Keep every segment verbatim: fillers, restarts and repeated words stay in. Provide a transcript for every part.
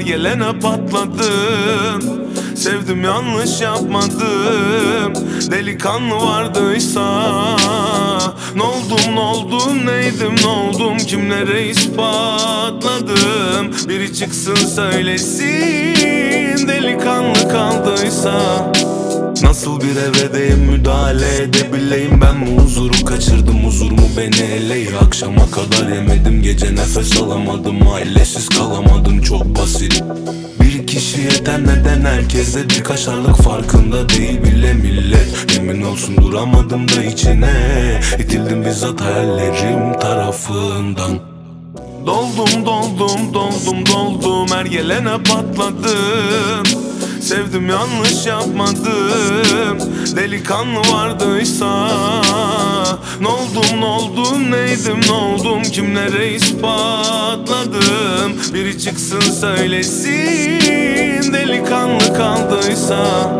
ergelene patladım. Sevdim yanlış yapmadım. Delikanlı vardıysa ne oldum ne oldum neydim ne oldum kimlere ispatladım. Biri çıksın söylesin delikanlı kaldıysa. Nasıl bir evedeyim müdahale edebileyim, ben mi huzuru kaçırdım, huzurumu beni eleyi. Akşama kadar yemedim, gece nefes alamadım, ailesiz kalamadım, çok basit. Bir kişi yeter, neden herkeste bir kaşarlık farkında değil bile millet. Yemin olsun duramadım da içine, itildim bizzat hayallerim tarafından. Doldum doldum doldum doldum ergelene patladım. Sevdim yanlış yapmadım. Delikanlı vardıysa ne oldum ne oldum neydim ne oldum kimlere ispatladım. Biri çıksın söylesin delikanlı kaldıysa.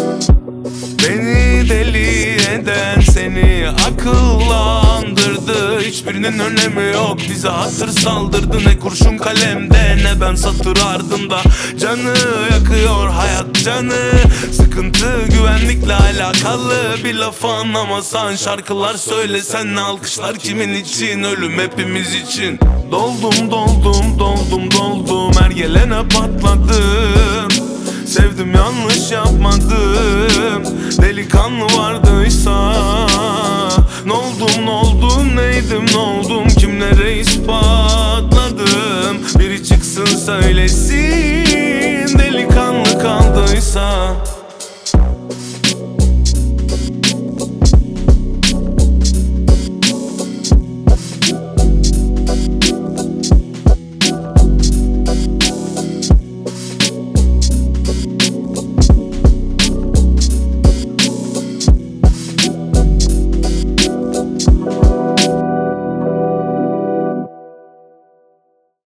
Beni deli eden seni akıllandırdı. Hiçbirinin önemi yok, bize hatır saldırdı. Ne kurşun kalemde ne ben satır ardında. Canı yakıyor hayat canı. Sıkıntı güvenlikle alakalı. Bir lafı anlamasan, şarkılar söylesen ne alkışlar kimin için? Ölüm hepimiz için. Doldum doldum doldum doldum ergelene patladım. Sevdim yanlış yapmadım. Delikanlı vardıysa ne oldum ne oldum neydim ne oldum kimlere ispatladım. Biri çıksın söylesin